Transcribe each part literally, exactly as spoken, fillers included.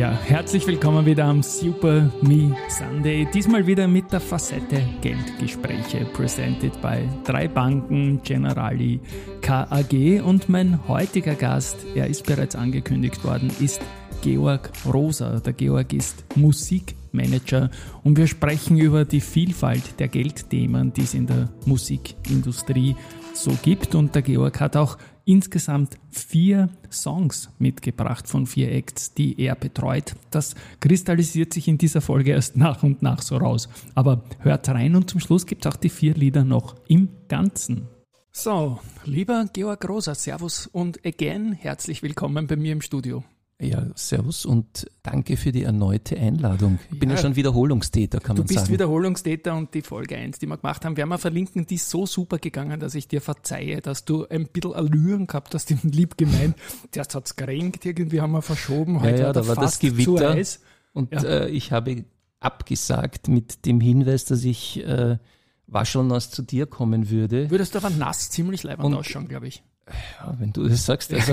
Ja, herzlich willkommen wieder am Super Me Sunday. Diesmal wieder mit der Facette Geldgespräche, presented by drei Banken, Generali, K A G. Und mein heutiger Gast, er ist bereits angekündigt worden, ist Georg Roser. Der Georg ist Musikmanager und wir sprechen über die Vielfalt der Geldthemen, die es in der Musikindustrie so gibt. Und der Georg hat auch insgesamt vier Songs mitgebracht von vier Acts, die er betreut. Das kristallisiert sich in dieser Folge erst nach und nach so raus. Aber hört rein und zum Schluss gibt es auch die vier Lieder noch im Ganzen. So, lieber Georg Roser, Servus und again, herzlich willkommen bei mir im Studio. Ja, servus und danke für die erneute Einladung. Ich bin ja, ja schon Wiederholungstäter, kann man sagen. Du bist Wiederholungstäter und die Folge eins, die wir gemacht haben, werden wir verlinken, die ist so super gegangen, dass ich dir verzeihe, dass du ein bisschen Allüren gehabt hast, lieb gemeint. Zuerst hat es geregnet, irgendwie haben wir verschoben, heute ja, ja, war da war fast das Gewitter zu heiß. Und ja. äh, ich habe abgesagt mit dem Hinweis, dass ich äh, waschelnass zu dir kommen würde. Würdest du aber nass ziemlich leibend ausschauen, glaube ich. Ja, wenn du das sagst, also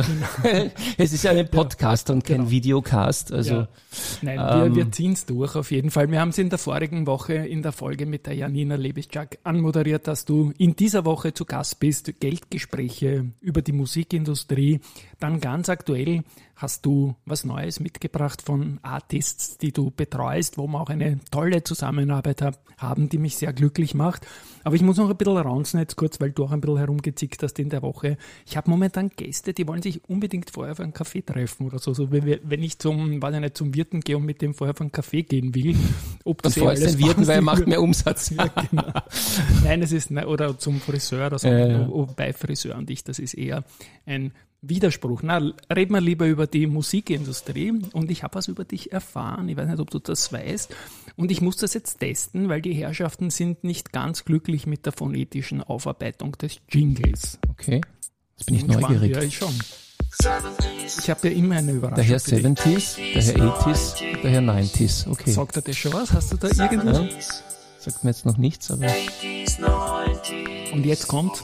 es ist ja ein Podcast ja, und kein genau. Videocast, also ja. Nein, ähm, wir, wir ziehen es durch auf jeden Fall. Wir haben es in der vorigen Woche in der Folge mit der Janina Lebischak anmoderiert, dass du in dieser Woche zu Gast bist, Geldgespräche über die Musikindustrie. Dann ganz aktuell hast du was Neues mitgebracht von Artists, die du betreust, wo wir auch eine tolle Zusammenarbeit haben, die mich sehr glücklich macht. Aber ich muss noch ein bisschen raunzen jetzt kurz, weil du auch ein bisschen herumgezickt hast in der Woche. Ich habe momentan Gäste, die wollen sich unbedingt vorher für einen Kaffee treffen oder so. So wenn ich zum, weiß ich nicht, zum Wirten gehe und mit dem vorher für einen Kaffee gehen will. Ob das dann vorher den Wirten, weil er macht mehr Umsatz. Ja, genau. Nein, es ist, oder zum Friseur oder so. Ja, ja. Bei Friseur und ich, das ist eher ein Widerspruch. Na, reden wir lieber über die Musikindustrie und ich habe was über dich erfahren. Ich weiß nicht, ob du das weißt. Und ich muss das jetzt testen, weil die Herrschaften sind nicht ganz glücklich mit der phonetischen Aufarbeitung des Jingles. Okay, jetzt bin ich neugierig. Ja, ich schon. Ich habe ja immer eine Überraschung. Der Herr siebziger, der Herr achtziger, der Herr neunziger. Okay. Sagt er das schon was? Hast du da irgendwas? Ja, sagt mir jetzt noch nichts, aber... Und jetzt kommt...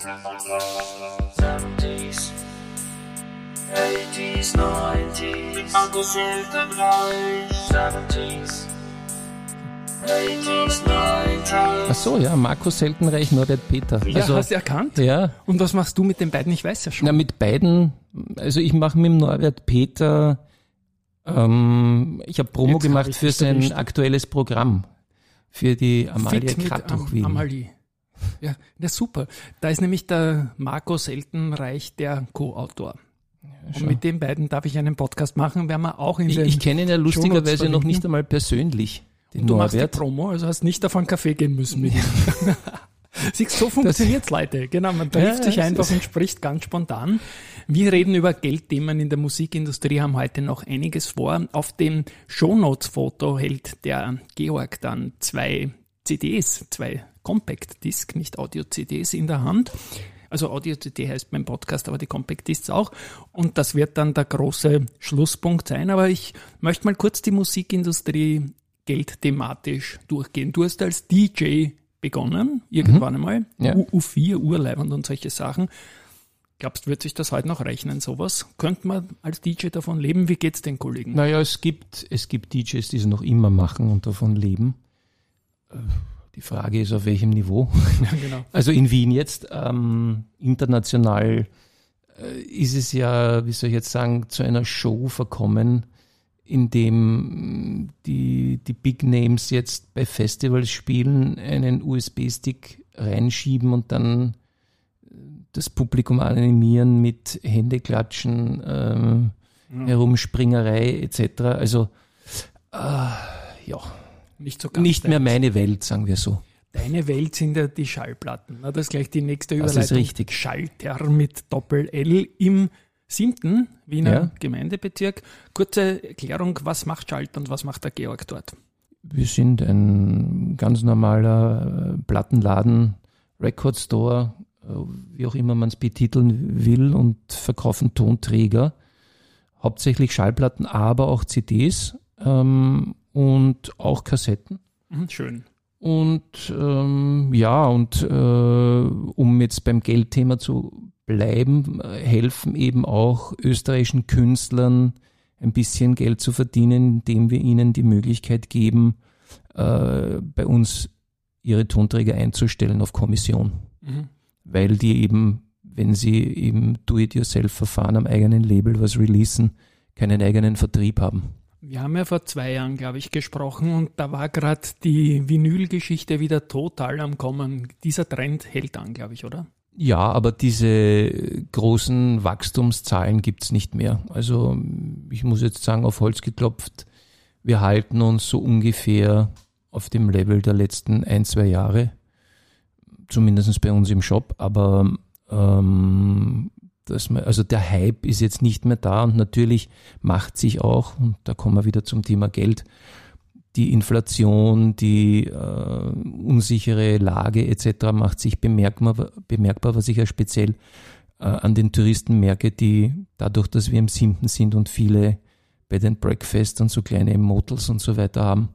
eighties, nineties, Marco Seltenreich, seventies, eighties, nineties. Ach so, ja, Marco Seltenreich, Norbert Peter. Ja, also, hast du erkannt? Ja. Und was machst du mit den beiden? Ich weiß ja schon. Na, mit beiden, also ich mache mit dem Norbert Peter, ähm, ich habe Promo Jetzt gemacht hab für sein erwischt. aktuelles Programm, für die Amalie Fit Kratoch mit Am- Amalie. Ja, na super. Da ist nämlich der Marco Seltenreich der Co-Autor. Und mit den beiden darf ich einen Podcast machen, werden wir auch in Ich, den ich kenne ihn ja lustigerweise noch nicht einmal persönlich, den Und du Norbert. machst die Promo, also hast nicht davon Kaffee gehen müssen mit ihm. Siehst, so funktioniert's, Leute. Genau, man trifft Ja, sich ja, einfach und spricht ganz spontan. Wir reden über Geldthemen in der Musikindustrie, haben heute noch einiges vor. Auf dem Shownotes-Foto hält der Georg dann zwei C Ds, zwei Compact-Disc, nicht Audio-C Ds in der Hand. Also Audio-C D heißt mein Podcast, aber die Compact Discs auch. Und das wird dann der große Schlusspunkt sein. Aber ich möchte mal kurz die Musikindustrie geldthematisch durchgehen. Du hast als D J begonnen, irgendwann Mhm. einmal. Ja. U vier, Urleibend und solche Sachen. Glaubst du, wird sich das heute noch rechnen, sowas? Könnte man als D J davon leben? Wie geht's den Kollegen? Naja, es gibt, es gibt D Js, die es noch immer machen und davon leben. Die Frage ist, auf welchem Niveau. Ja, genau. Also in Wien jetzt, ähm, international äh, ist es ja, wie soll ich jetzt sagen, zu einer Show verkommen, in dem die, die Big Names jetzt bei Festivals spielen, einen U S B-Stick reinschieben und dann das Publikum animieren mit Händeklatschen, ähm, Ja. Herumspringerei et cetera. Also äh, ja, Nicht so ganz nicht mehr deins. meine Welt, sagen wir so. Deine Welt sind ja die Schallplatten. Na, das ist gleich die nächste Das Überleitung. ist richtig. Schalter mit Doppel-L im siebten Wiener Ja. Gemeindebezirk. Kurze Erklärung, was macht Schalter und was macht der Georg dort? Wir sind ein ganz normaler äh, Plattenladen, Record Store, äh, wie auch immer man es betiteln will, und verkaufen Tonträger, hauptsächlich Schallplatten, aber auch C Ds ähm, und auch Kassetten. Mhm, schön. Und ähm, ja, und äh, um jetzt beim Geldthema zu bleiben, äh, helfen eben auch österreichischen Künstlern ein bisschen Geld zu verdienen, indem wir ihnen die Möglichkeit geben, äh, bei uns ihre Tonträger einzustellen auf Kommission. Mhm. Weil die eben, wenn sie im Do-it-yourself-Verfahren am eigenen Label was releasen, keinen eigenen Vertrieb haben. Wir haben ja vor zwei Jahren, glaube ich, gesprochen und da war gerade die Vinyl-Geschichte wieder total am Kommen. Dieser Trend hält an, glaube ich, oder? Ja, aber diese großen Wachstumszahlen gibt's nicht mehr. Also ich muss jetzt sagen, auf Holz geklopft, wir halten uns so ungefähr auf dem Level der letzten ein, zwei Jahre, zumindest bei uns im Shop, aber ähm, dass man, also der Hype ist jetzt nicht mehr da und natürlich macht sich auch, und da kommen wir wieder zum Thema Geld, die Inflation, die äh, unsichere Lage et cetera macht sich bemerkbar, bemerkbar, was ich ja speziell äh, an den Touristen merke, die dadurch, dass wir im Siebten sind und viele Bed and Breakfast und so kleine Motels und so weiter haben,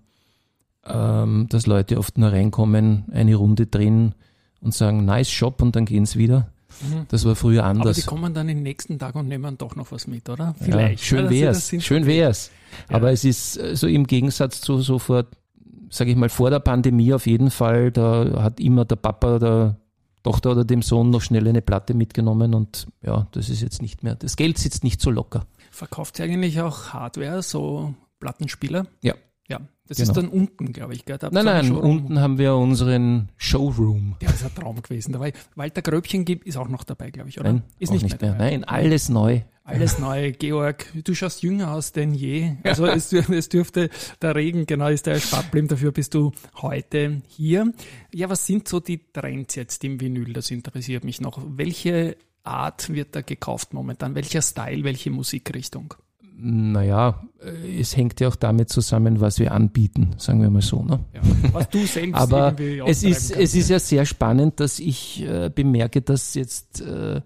ähm, dass Leute oft nur reinkommen, eine Runde drehen und sagen, nice Shop, und dann gehen sie wieder. Mhm. Das war früher anders. Aber die kommen dann den nächsten Tag und nehmen doch noch was mit, oder? Vielleicht. Ja, schön wär's. Ja, schön wär's. Ja. Aber es ist so im Gegensatz zu so vor, sage ich mal, vor der Pandemie auf jeden Fall, da hat immer der Papa der Tochter oder dem Sohn noch schnell eine Platte mitgenommen und ja, das ist jetzt nicht mehr, das Geld sitzt nicht so locker. Verkauft ihr eigentlich auch Hardware, so Plattenspieler? Ja. Ja, das genau. ist dann unten, glaube ich. Gell? Da nein, nein, unten haben wir unseren Showroom. Der ist ein Traum gewesen. Da war Walter Gröbchen gibt, ist auch noch dabei, glaube ich, oder? Nein, ist nicht, nicht mehr. mehr. Nein, alles neu. Alles neu. Georg, du schaust jünger aus denn je. Also es, es dürfte der Regen, genau, ist der erspart bleiben. Dafür bist du heute hier. Ja, was sind so die Trends jetzt im Vinyl? Das interessiert mich noch. Welche Art wird da gekauft momentan? Welcher Style, welche Musikrichtung? Naja, es hängt ja auch damit zusammen, was wir anbieten, sagen wir mal so. Ne? Ja, was du selbst Aber irgendwie es ist, kannst, es ist ja sehr spannend, dass ich äh, bemerke, dass jetzt äh,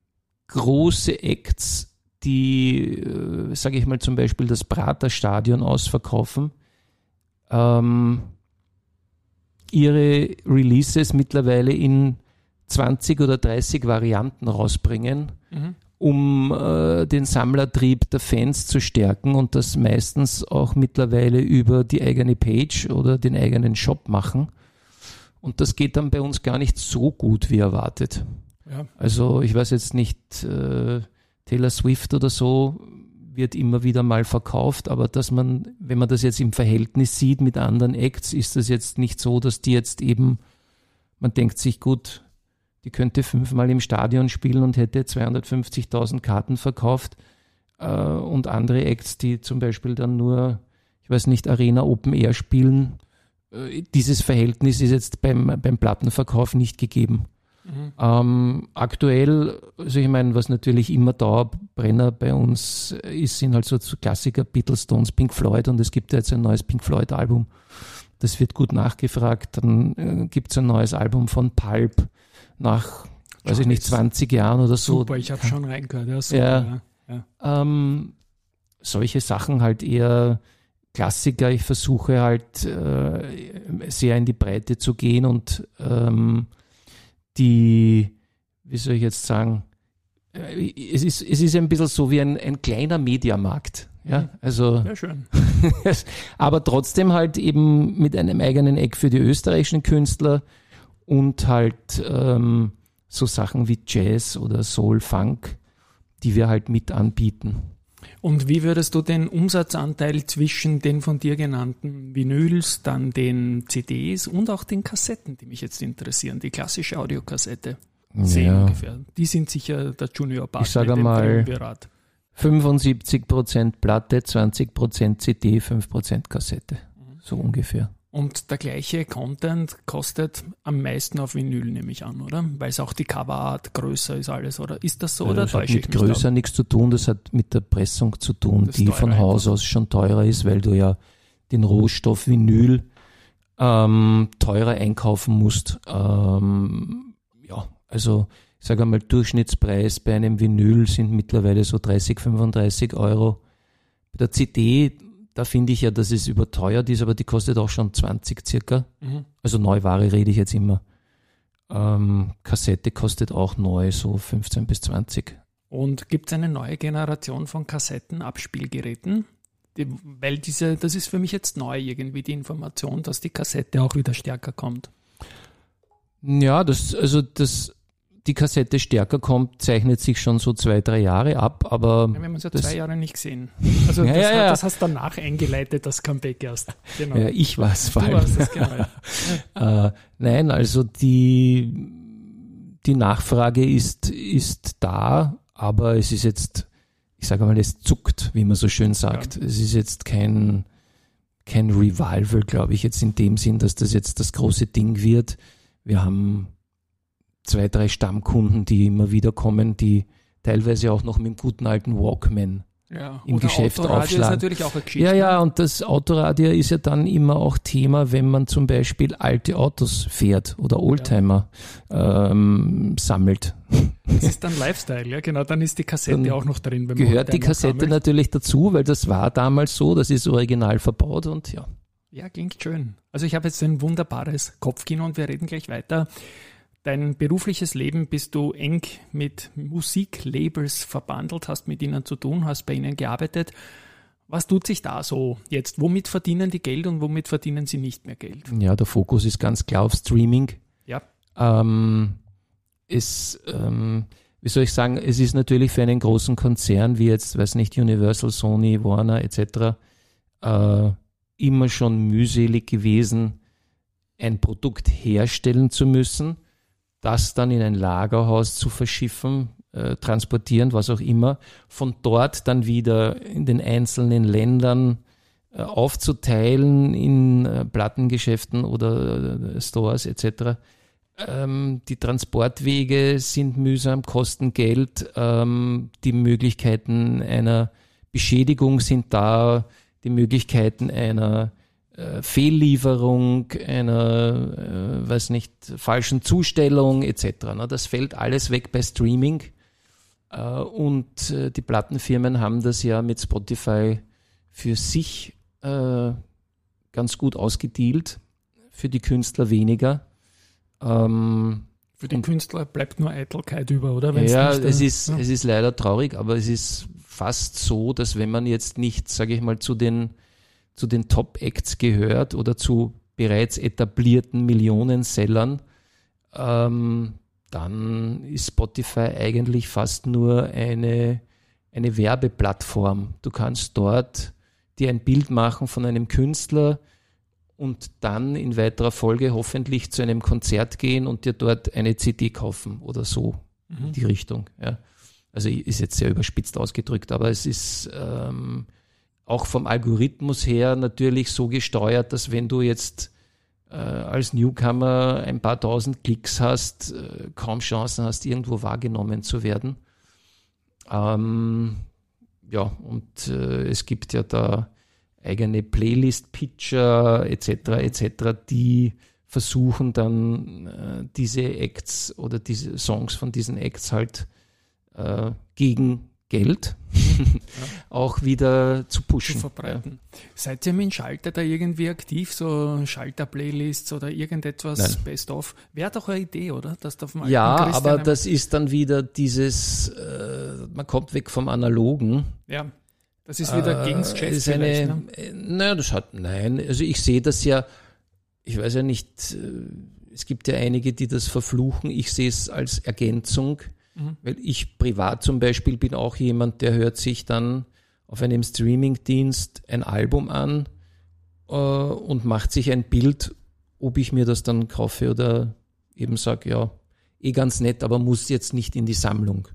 große Acts, die, äh, sage ich mal zum Beispiel das Prater-Stadion ausverkaufen, ähm, ihre Releases mittlerweile in zwanzig oder dreißig Varianten rausbringen, mhm. um äh, den Sammlertrieb der Fans zu stärken und das meistens auch mittlerweile über die eigene Page oder den eigenen Shop machen. Und das geht dann bei uns gar nicht so gut, wie erwartet. Ja. Also ich weiß jetzt nicht, äh, Taylor Swift oder so wird immer wieder mal verkauft, aber dass man, wenn man das jetzt im Verhältnis sieht mit anderen Acts, ist das jetzt nicht so, dass die jetzt eben, man denkt sich, gut, die könnte fünfmal im Stadion spielen und hätte zweihundertfünfzigtausend Karten verkauft. Äh, und andere Acts, die zum Beispiel dann nur, ich weiß nicht, Arena Open Air spielen. Äh, dieses Verhältnis ist jetzt beim, beim Plattenverkauf nicht gegeben. Mhm. Ähm, aktuell, also ich meine, was natürlich immer Dauerbrenner bei uns ist, sind halt so Klassiker, Beatles, Stones, Pink Floyd, und es gibt ja jetzt ein neues Pink Floyd Album. Das wird gut nachgefragt. Dann äh, gibt es ein neues Album von Pulp. Nach, weiß ja, ich nicht, zwanzig Jahren oder so. Super, ich habe schon reingehört. Ja, super, ja, ja. Ähm, solche Sachen halt eher Klassiker. Ich versuche halt äh, sehr in die Breite zu gehen und ähm, die, wie soll ich jetzt sagen, äh, es ist, es ist ein bisschen so wie ein, ein kleiner Mediamarkt. Ja, also, sehr schön. Aber trotzdem halt eben mit einem eigenen Eck für die österreichischen Künstler. Und halt ähm, so Sachen wie Jazz oder Soul, Funk, die wir halt mit anbieten. Und wie würdest du den Umsatzanteil zwischen den von dir genannten Vinyls, dann den C Ds und auch den Kassetten, die mich jetzt interessieren, die klassische Audiokassette, sehen ja. ungefähr? Die sind sicher der Junior-Partner. Ich sage mal fünfundsiebzig Prozent Platte, zwanzig Prozent C D, fünf Prozent Kassette, mhm. so ungefähr. Und der gleiche Content kostet am meisten auf Vinyl, nehme ich an, oder? Weil es auch die Coverart größer ist alles, oder? Ist das so, ja, oder das täusche ich mich? Das hat mit größer nichts zu tun, das hat mit der Pressung zu tun, das die von Haus aus schon teurer ist, weil du ja den Rohstoff Vinyl ähm, teurer einkaufen musst. Ähm, ja, also ich sage einmal, Durchschnittspreis bei einem Vinyl sind mittlerweile so dreißig, fünfunddreißig Euro. Bei der C D, da finde ich ja, dass es überteuert ist, aber die kostet auch schon zwanzig circa. Mhm. Also Neuware rede ich jetzt immer. Ähm, Kassette kostet auch neu so fünfzehn bis zwanzig. Und gibt es eine neue Generation von Kassettenabspielgeräten? Die, weil diese, das ist für mich jetzt neu irgendwie die Information, dass die Kassette auch wieder stärker kommt. Ja, das, also das, die Kassette stärker kommt, zeichnet sich schon so zwei, drei Jahre ab, aber. Ja, wir haben es ja das, zwei Jahre nicht gesehen. Also ja, das, ja, hat, ja. das hast danach eingeleitet, das Comeback erst. Genau. Ja, ich war es vor Du allem. warst das, genau. äh, nein, also die, die Nachfrage ist, ist da, aber es ist jetzt, ich sage mal, es zuckt, wie man so schön sagt. Ja. Es ist jetzt kein, kein Revival, glaube ich, jetzt in dem Sinn, dass das jetzt das große Ding wird. Wir haben zwei, drei Stammkunden, die immer wieder kommen, die teilweise auch noch mit dem guten alten Walkman ja, im Geschäft Autoradio aufschlagen. Ist natürlich auch eine Geschichte. Ja, ja, und das Autoradio ist ja dann immer auch Thema, wenn man zum Beispiel alte Autos fährt oder Oldtimer ja. ähm, sammelt. Das ist dann Lifestyle, ja genau, dann ist die Kassette dann auch noch drin. Wenn man gehört die Oldtimer Kassette sammelt. natürlich dazu, weil das war damals so, das ist original verbaut und ja. Ja, klingt schön. Also ich habe jetzt ein wunderbares Kopfkino und wir reden gleich weiter. Dein berufliches Leben bist du eng mit Musiklabels verbandelt, hast mit ihnen zu tun, hast bei ihnen gearbeitet. Was tut sich da so jetzt? Womit verdienen die Geld und womit verdienen sie nicht mehr Geld? Ja, der Fokus ist ganz klar auf Streaming. Ja. Ähm, es, ähm, wie soll ich sagen, es ist natürlich für einen großen Konzern wie jetzt, weiß nicht, Universal, Sony, Warner et cetera äh, immer schon mühselig gewesen, ein Produkt herstellen zu müssen, das dann in ein Lagerhaus zu verschiffen, äh, transportieren, was auch immer, von dort dann wieder in den einzelnen Ländern äh, aufzuteilen in äh, Plattengeschäften oder äh, Stores et cetera. Ähm, die Transportwege sind mühsam, kosten Geld, ähm, die Möglichkeiten einer Beschädigung sind da, die Möglichkeiten einer äh, Fehllieferung, einer, äh, weiß nicht, falschen Zustellung et cetera. Na, das fällt alles weg bei Streaming äh, und äh, die Plattenfirmen haben das ja mit Spotify für sich äh, ganz gut ausgedealt, für die Künstler weniger. Ähm, für die Künstler bleibt nur Eitelkeit über, oder? Wenn's ja, nicht, es, äh, ist, ja. es ist leider traurig, aber es ist fast so, dass wenn man jetzt nicht, sage ich mal, zu den, zu den Top-Acts gehört oder zu bereits etablierten Millionensellern, ähm, dann ist Spotify eigentlich fast nur eine, eine Werbeplattform. Du kannst dort dir ein Bild machen von einem Künstler und dann in weiterer Folge hoffentlich zu einem Konzert gehen und dir dort eine C D kaufen oder so mhm. in die Richtung. Ja. Also ist jetzt sehr überspitzt ausgedrückt, aber es ist ähm, auch vom Algorithmus her natürlich so gesteuert, dass wenn du jetzt äh, als Newcomer ein paar tausend Klicks hast, äh, kaum Chancen hast, irgendwo wahrgenommen zu werden. Ähm, ja, und äh, es gibt ja da eigene Playlist-Pitcher et cetera et cetera, die versuchen dann äh, diese Acts oder diese Songs von diesen Acts halt äh, gegen Geld ja. auch wieder zu pushen. Zu verbreiten. Ja. Seid ihr mit dem Schalter da irgendwie aktiv, so Schalter-Playlists oder irgendetwas Nein. Best-of? Wäre doch eine Idee, oder? Dass da vom ja, alten Christian aber das ist dann wieder dieses, äh, man kommt weg vom Analogen. Ja. Das ist wieder äh, gegen das Geschäft ist eine, ne? Naja, das hat, nein, also ich sehe das ja, ich weiß ja nicht, es gibt ja einige, die das verfluchen, ich sehe es als Ergänzung, mhm. weil ich privat zum Beispiel bin auch jemand, der hört sich dann auf einem Streamingdienst ein Album an äh, und macht sich ein Bild, ob ich mir das dann kaufe oder eben sage, ja, eh ganz nett, aber muss jetzt nicht in die Sammlung.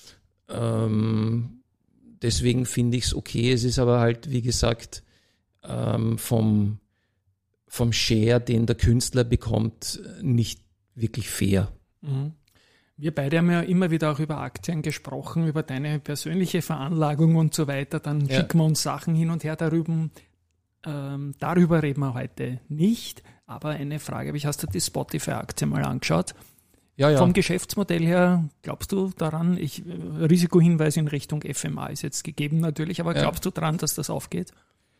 Ähm, Deswegen finde ich es okay. Es ist aber halt, wie gesagt, ähm, vom, vom Share, den der Künstler bekommt, nicht wirklich fair. Mhm. Wir beide haben ja immer wieder auch über Aktien gesprochen, über deine persönliche Veranlagung und so weiter. Dann ja. schicken wir uns Sachen hin und her darüber. Ähm, darüber reden wir heute nicht. Aber eine Frage habe ich, hast du die Spotify-Aktie mal angeschaut? Ja, ja. Vom Geschäftsmodell her, glaubst du daran, ich, Risikohinweis in Richtung F M A ist jetzt gegeben natürlich, aber glaubst ja. du daran, dass das aufgeht?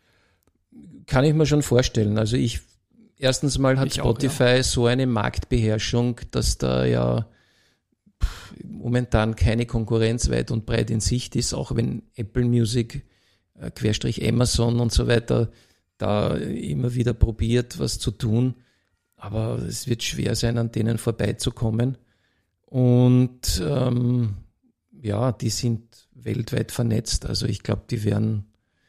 Kann ich mir schon vorstellen. Also ich, erstens mal hat ich Spotify auch, ja. so eine Marktbeherrschung, dass da ja momentan keine Konkurrenz weit und breit in Sicht ist, auch wenn Apple Music, äh, Querstrich Amazon und so weiter da immer wieder probiert, was zu tun. Aber es wird schwer sein, an denen vorbeizukommen. Und ähm, ja, die sind weltweit vernetzt. Also ich glaube, die werden,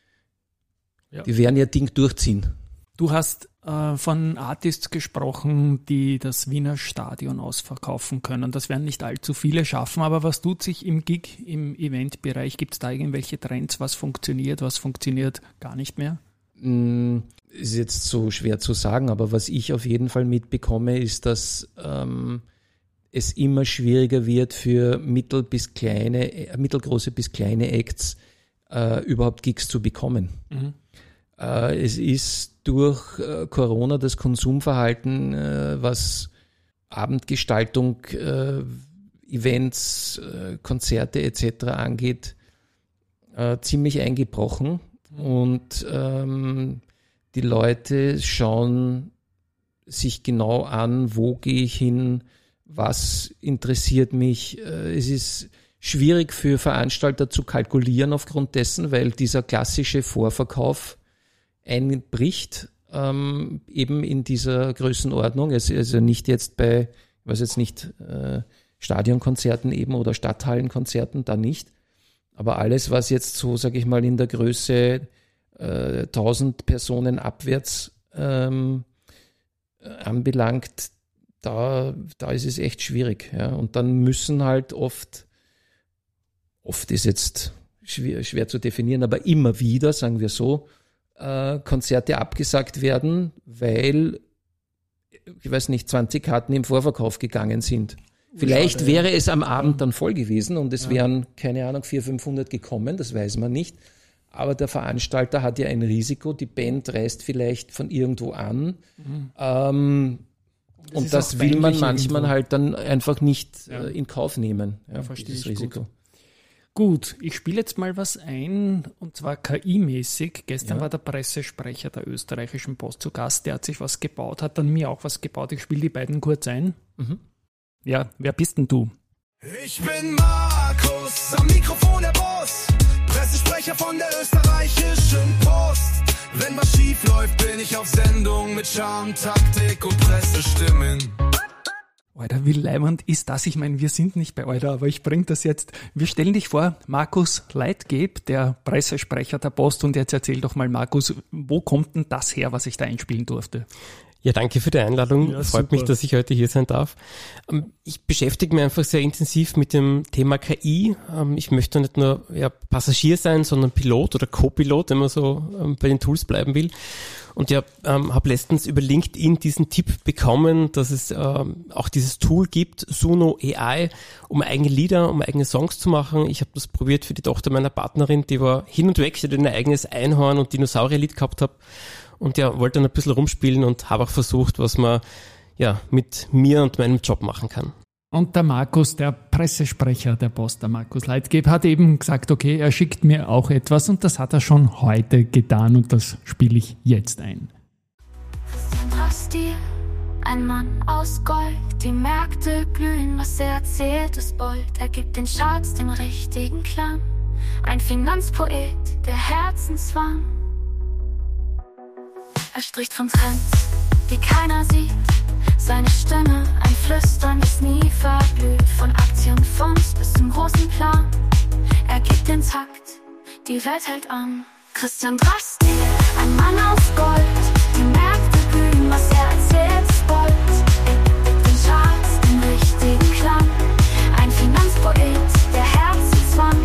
ja. die werden ihr Ding durchziehen. Du hast äh, von Artists gesprochen, die das Wiener Stadion ausverkaufen können. Das werden nicht allzu viele schaffen, aber was tut sich im Gig, im Eventbereich? Gibt es da irgendwelche Trends, was funktioniert, was funktioniert gar nicht mehr? Ist jetzt so schwer zu sagen, aber was ich auf jeden Fall mitbekomme, ist, dass ähm, es immer schwieriger wird für mittel bis kleine, äh, mittelgroße bis kleine Acts äh, überhaupt Gigs zu bekommen. Mhm. Äh, es ist durch äh, Corona das Konsumverhalten, äh, was Abendgestaltung, äh, Events, äh, Konzerte et cetera angeht, äh, ziemlich eingebrochen. Und ähm, die Leute schauen sich genau an, wo gehe ich hin, was interessiert mich. Äh, es ist schwierig für Veranstalter zu kalkulieren aufgrund dessen, weil dieser klassische Vorverkauf einbricht, ähm, eben in dieser Größenordnung. Es, also nicht jetzt bei, ich weiß jetzt nicht, äh, Stadionkonzerten eben oder Stadthallenkonzerten, da nicht. Aber alles, was jetzt so, sage ich mal, in der Größe äh, tausend Personen abwärts ähm, anbelangt, da, da ist es echt schwierig. Ja. Und dann müssen halt oft, oft ist jetzt schwer, schwer zu definieren, aber immer wieder, sagen wir so, äh, Konzerte abgesagt werden, weil, ich weiß nicht, zwanzig Karten im Vorverkauf gegangen sind. Vielleicht Schade, wäre ja. es am Abend dann voll gewesen und es ja. wären, keine Ahnung, vierhundert, fünfhundert gekommen, das weiß man nicht. Aber der Veranstalter hat ja ein Risiko, die Band reist vielleicht von irgendwo an. Mhm. Ähm, das und das will man manchmal irgendwo. halt dann einfach nicht ja. äh, in Kauf nehmen. Ja, ja verstehe ich Risiko. Gut. Gut, ich spiele jetzt mal was ein, und zwar K I-mäßig. Gestern ja. war der Pressesprecher der österreichischen Post zu Gast, der hat sich was gebaut, hat dann mir auch was gebaut. Ich spiele die beiden kurz ein. Mhm. Ja, wer bist denn du? Ich bin Markus, am Mikrofon der Boss, Pressesprecher von der österreichischen Post. Wenn was schief läuft, bin ich auf Sendung mit Charme, Taktik und Pressestimmen. Alter, wie leimend ist das? Ich meine, wir sind nicht bei Alter, aber ich bringe das jetzt. Wir stellen dich vor, Markus Leitgeb, der Pressesprecher der Post. Und jetzt erzähl doch mal, Markus, wo kommt denn das her, was ich da einspielen durfte? Ja, danke für die Einladung. Ja, Freut super. mich, dass ich heute hier sein darf. Ich beschäftige mich einfach sehr intensiv mit dem Thema K I. Ich möchte nicht nur ja, Passagier sein, sondern Pilot oder Co-Pilot, wenn man so bei den Tools bleiben will. Und ja, ähm, habe letztens über LinkedIn diesen Tipp bekommen, dass es ähm, auch dieses Tool gibt, Suno A I, um eigene Lieder, um eigene Songs zu machen. Ich habe das probiert für die Tochter meiner Partnerin, die war hin und weg, sie hat ein eigenes Einhorn- und Dinosaurierlied gehabt habe. Und ja, wollte dann ein bisschen rumspielen und habe auch versucht, was man ja mit mir und meinem Job machen kann. Und der Markus, der Pressesprecher der Post, der Markus Leitgeb, hat eben gesagt, okay, er schickt mir auch etwas und das hat er schon heute getan und das spiele ich jetzt ein. Christian ein Mann aus Gold, die Märkte glühen, was er erzählt ist bold. Er gibt den Charts den richtigen Klang, ein Finanzpoet, der Herzenswang. Er spricht von Trends, die keiner sieht. Seine Stimme, ein Flüstern, das nie verblüht. Von Aktienfonds bis zum großen Plan. Er gibt den Takt, die Welt hält an. Christian Drastil, ein Mann aus Gold. Die Märkte glühen, was er erzählt ist bold. Er gibt den Charts den richtigen Klang. Ein Finanzpoet, der Herzenswang.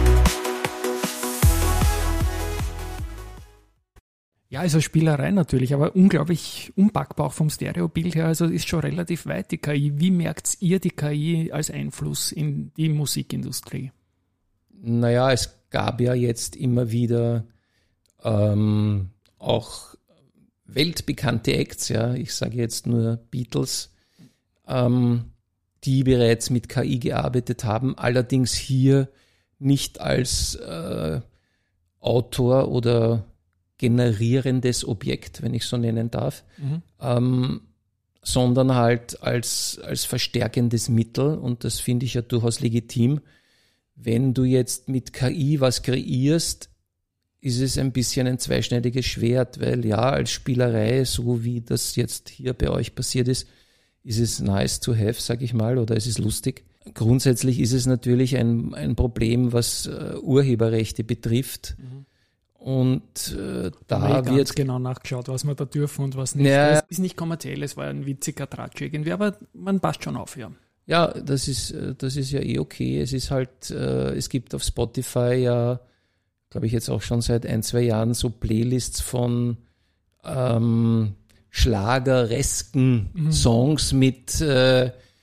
Ja, also Spielerei natürlich, aber unglaublich unpackbar auch vom Stereobild her, also ist schon relativ weit die K I. Wie merkt ihr die K I als Einfluss in die Musikindustrie? Naja, es gab ja jetzt immer wieder ähm, auch weltbekannte Acts, ja, ich sage jetzt nur Beatles, ähm, die bereits mit K I gearbeitet haben, allerdings hier nicht als äh, Autor oder generierendes Objekt, wenn ich so nennen darf, mhm. ähm, sondern halt als, als verstärkendes Mittel, und das finde ich ja durchaus legitim. Wenn du jetzt mit K I was kreierst, ist es ein bisschen ein zweischneidiges Schwert, weil ja, als Spielerei, so wie das jetzt hier bei euch passiert ist, ist es nice to have, sag ich mal, oder es ist lustig. Grundsätzlich ist es natürlich ein, ein Problem, was äh, Urheberrechte betrifft. Mhm. Und äh, da ganz wird genau nachgeschaut, was wir da dürfen und was nicht. Ja, das ist nicht kommerziell, es war ein witziger Tratsch irgendwie, aber man passt schon auf, ja. Ja, das ist, das ist ja eh okay. Es ist halt, äh, es gibt auf Spotify ja, glaube ich jetzt auch schon seit ein, zwei Jahren so Playlists von ähm, schlageresken mhm. Songs mit, äh,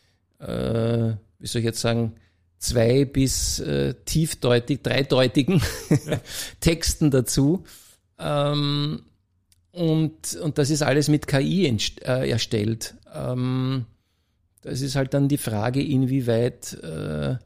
äh, wie soll ich jetzt sagen, zwei bis äh, tiefdeutig, dreideutigen ja. Texten dazu. Ähm, und, und das ist alles mit K I entst- äh, erstellt. Ähm, das ist halt dann die Frage, inwieweit äh,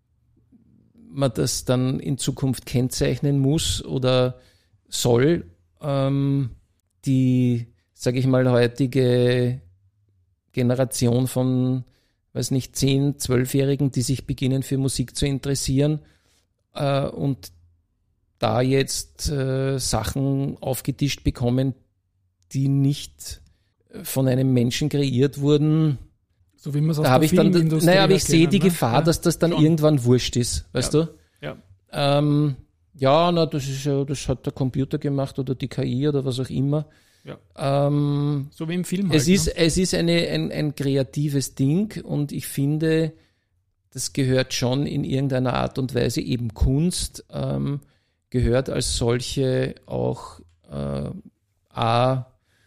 man das dann in Zukunft kennzeichnen muss oder soll. Ähm, die, sage ich mal, heutige Generation von, weiß nicht, zehn-, zwölfjährigen, die sich beginnen für Musik zu interessieren äh, und da jetzt äh, Sachen aufgetischt bekommen, die nicht von einem Menschen kreiert wurden. So wie man es aus da der ich dann, Filmindustrie Naja, aber ich sehe die ne? Gefahr, ja, dass das dann schon. irgendwann wurscht ist, weißt ja. du? Ja. Ähm, ja, na, das ist ja, das hat der Computer gemacht oder die K I oder was auch immer. Ja. Ähm, so wie im Film halt, es ist, ne? es ist eine, ein, ein kreatives Ding, und ich finde, das gehört schon in irgendeiner Art und Weise, eben Kunst ähm, gehört als solche auch äh, A,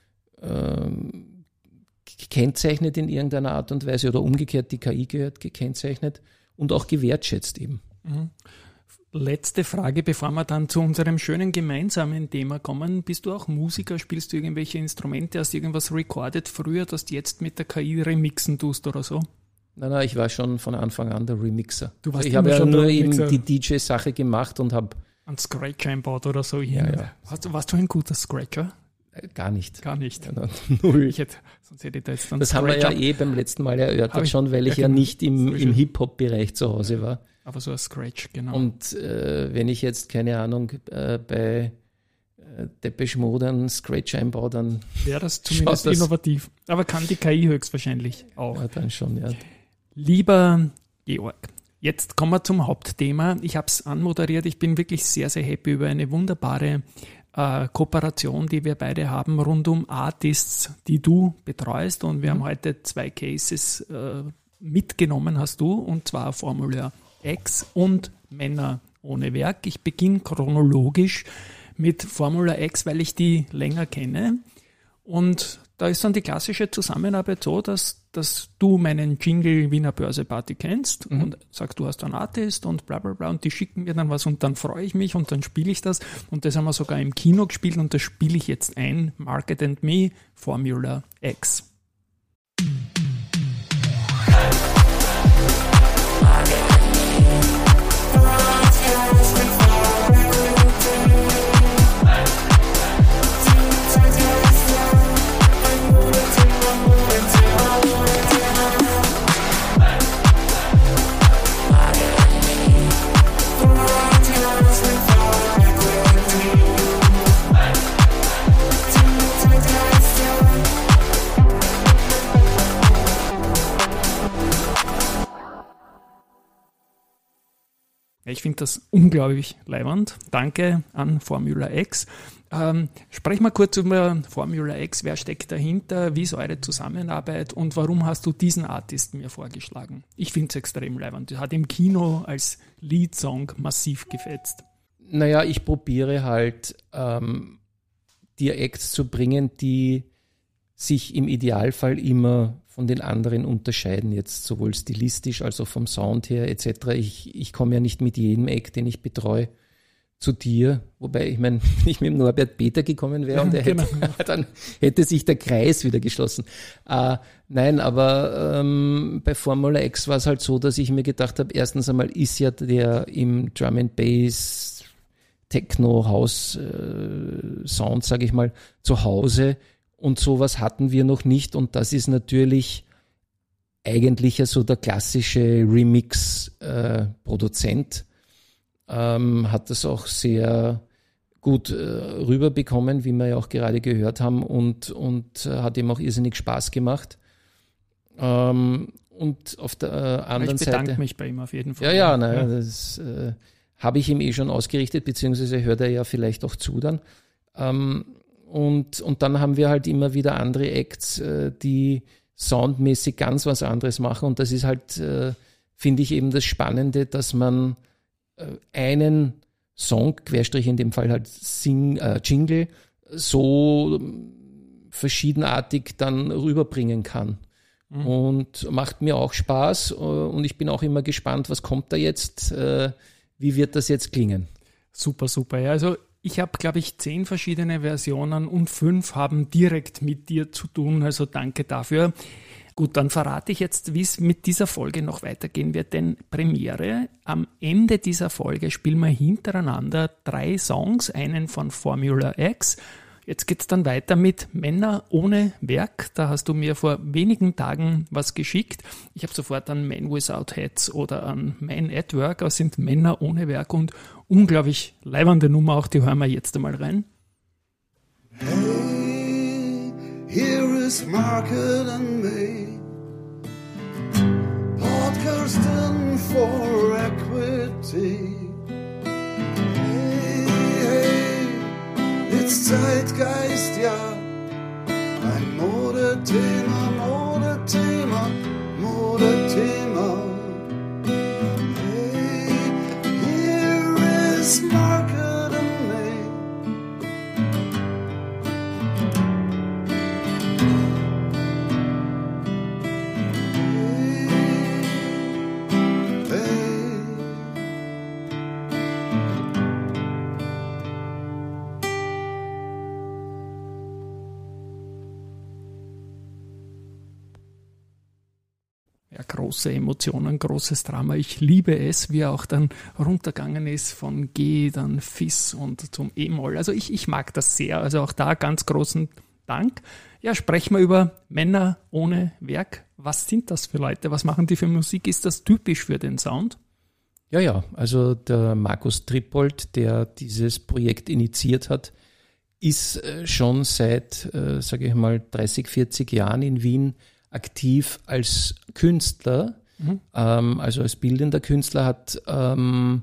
ähm, gekennzeichnet in irgendeiner Art und Weise, oder umgekehrt, die K I gehört gekennzeichnet und auch gewertschätzt eben. Mhm. Letzte Frage, bevor wir dann zu unserem schönen gemeinsamen Thema kommen. Bist du auch Musiker? Spielst du irgendwelche Instrumente? Hast du irgendwas recorded früher, dass du jetzt mit der K I remixen tust oder so? Nein, nein, ich war schon von Anfang an der Remixer. Du warst ich habe ja schon nur der eben Remixer. die D J-Sache gemacht und habe... Ein Scratch einbaut oder so. Ja, ja. Hast du, warst du ein guter Scratcher? Gar nicht. Gar nicht. Ja, null. Ich hätte, sonst hätte ich da jetzt dann Das haben wir ja eh beim letzten Mal erörtert ich, schon, weil ich ja, ja nicht im, so im Hip-Hop-Bereich zu Hause war. Aber so ein Scratch, genau. Und äh, wenn ich jetzt, keine Ahnung, äh, bei äh, Depeche Mode einen Scratch einbaue, dann wäre das zumindest das, innovativ. Aber kann die K I höchstwahrscheinlich auch. Ja, dann schon, ja. Lieber Georg, jetzt kommen wir zum Hauptthema. Ich habe es anmoderiert. Ich bin wirklich sehr, sehr happy über eine wunderbare äh, Kooperation, die wir beide haben, rund um Artists, die du betreust. Und wir mhm. haben heute zwei Cases äh, mitgenommen, hast du, und zwar Formula X und Männer ohne Werk. Ich beginne chronologisch mit Formula X, weil ich die länger kenne. Und da ist dann die klassische Zusammenarbeit so, dass, dass du meinen Jingle Wiener Börse Party kennst mhm. und sagst, du hast einen Artist und bla bla bla, und die schicken mir dann was und dann freue ich mich und dann spiele ich das. Und das haben wir sogar im Kino gespielt und das spiele ich jetzt ein. Market and Me, Formula X. Ich finde das unglaublich leiwand. Danke an Formula X. Ähm, sprech mal kurz über Formula X. Wer steckt dahinter? Wie ist eure Zusammenarbeit? Und warum hast du diesen Artist mir vorgeschlagen? Ich finde es extrem leiwand. Hat im Kino als Leadsong massiv gefetzt. Naja, ich probiere halt, ähm, dir Acts zu bringen, die sich im Idealfall immer von den anderen unterscheiden, jetzt sowohl stilistisch als auch vom Sound her et cetera. Ich, ich komme ja nicht mit jedem Act, den ich betreue, zu dir, wobei ich meine, wenn ich mit dem Norbert Peter gekommen wäre und er genau. hätte, dann hätte sich der Kreis wieder geschlossen. Äh, nein, aber ähm, bei Formula X war es halt so, dass ich mir gedacht habe, erstens einmal ist ja der im Drum and Bass Techno House äh, Sound, sage ich mal, zu Hause. Und sowas hatten wir noch nicht. Und das ist natürlich eigentlich ja so der klassische Remix-Produzent. Äh, ähm, hat das auch sehr gut äh, rüberbekommen, wie wir ja auch gerade gehört haben. Und, und äh, hat ihm auch irrsinnig Spaß gemacht. Ähm, und auf der äh, anderen Seite... Ich bedanke mich bei ihm auf jeden Fall. Ja, ja, nein, ja. das äh, habe ich ihm eh schon ausgerichtet, beziehungsweise hört er ja vielleicht auch zu dann. Ähm, und, und dann haben wir halt immer wieder andere Acts, äh, die soundmäßig ganz was anderes machen. Und das ist halt, äh, finde ich, eben das Spannende, dass man äh, einen Song, Querstrich in dem Fall halt Sing, äh, Jingle, so verschiedenartig dann rüberbringen kann. Mhm. Und macht mir auch Spaß. Und ich bin auch immer gespannt, was kommt da jetzt, äh, wie wird das jetzt klingen. Super, super. Ja, also ich habe, glaube ich, zehn verschiedene Versionen und fünf haben direkt mit dir zu tun. Also danke dafür. Gut, dann verrate ich jetzt, wie es mit dieser Folge noch weitergehen wird, denn Premiere, am Ende dieser Folge spielen wir hintereinander drei Songs, einen von Formula X. Jetzt geht's dann weiter mit Männer ohne Werk. Da hast du mir vor wenigen Tagen was geschickt. Ich habe sofort an Man Without Hats oder an Man at Work, das sind Männer ohne Werk und unglaublich leibende Nummer, auch die hören wir jetzt einmal rein. Hey, here is Market and me, podcasting for equity. Hey, hey, it's Zeitgeist, ja, ein Modethema, Modethema, Modethema. Hey, here is Market and me. Ja, große Emotionen, großes Drama. Ich liebe es, wie er auch dann runtergegangen ist von G, dann Fis und zum E-Moll. Also ich, ich mag das sehr. Also auch da ganz großen Dank. Ja, sprechen wir über Männer ohne Werk. Was sind das für Leute? Was machen die für Musik? Ist das typisch für den Sound? Ja, ja. Also der Markus Trippold, der dieses Projekt initiiert hat, ist schon seit, äh, sage ich mal, dreißig, vierzig Jahren in Wien aktiv als Künstler, mhm. ähm, also als bildender Künstler, hat ähm,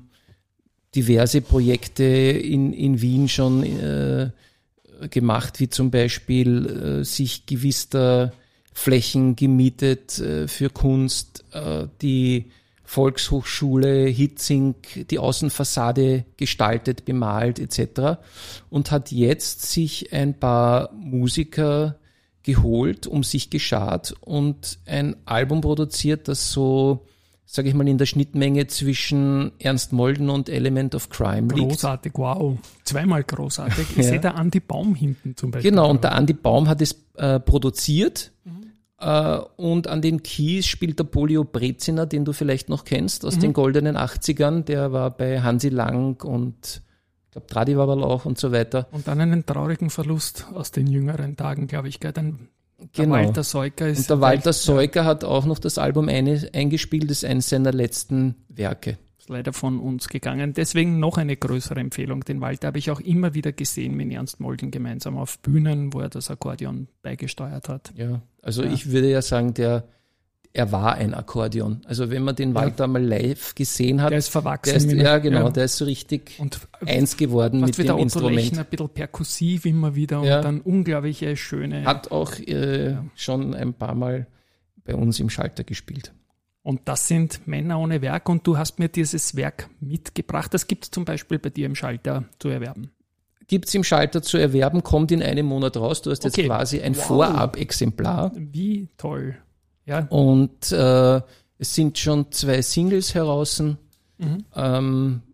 diverse Projekte in, in Wien schon äh, gemacht, wie zum Beispiel äh, sich gewisser Flächen gemietet äh, für Kunst, äh, die Volkshochschule Hitzing, die Außenfassade gestaltet, bemalt et cetera. Und hat jetzt sich ein paar Musiker geholt, um sich geschart und ein Album produziert, das so, sage ich mal, in der Schnittmenge zwischen Ernst Molden und Element of Crime liegt. Großartig, wow. Zweimal großartig. Ich Ja. sehe da Andi Baum hinten zum Beispiel. Genau, und der Andi Baum hat es äh, produziert mhm. äh, und an den Keys spielt der Polio Breziner, den du vielleicht noch kennst, aus Mhm. den goldenen achtzigern, der war bei Hansi Lang und ich glaube Tradiwabal auch und so weiter. Und dann einen traurigen Verlust aus den jüngeren Tagen, glaube ich. Gell? Dann der Genau. Walter Seuker ist. Und der Walter Seuker hat auch noch das Album eine, eingespielt, das ist eines seiner letzten Werke. Ist leider von uns gegangen. Deswegen noch eine größere Empfehlung. Den Walter habe ich auch immer wieder gesehen mit Ernst Molden gemeinsam auf Bühnen, wo er das Akkordeon beigesteuert hat. Ja, also Ja. ich würde ja sagen, der, er war ein Akkordeon. Also wenn man den Walter mal live gesehen hat, Der ist verwachsen. der ist, wie eine- ja genau, ja. der ist so richtig Und eins geworden fast mit wie der dem Otto Instrument. Lechner, ein bisschen perkussiv immer wieder und Ja. dann unglaubliche schöne. Hat auch äh, schon ein paar Mal bei uns im Schalter gespielt. Und das sind Männer ohne Werk und du hast mir dieses Werk mitgebracht. Das gibt es zum Beispiel bei dir im Schalter zu erwerben. Gibt es im Schalter zu erwerben, kommt in einem Monat raus. Du hast jetzt Okay. quasi ein Wow. Vorab-Exemplar. Wie toll. Ja, Und äh, es sind schon zwei Singles heraus. Mhm. Ähm,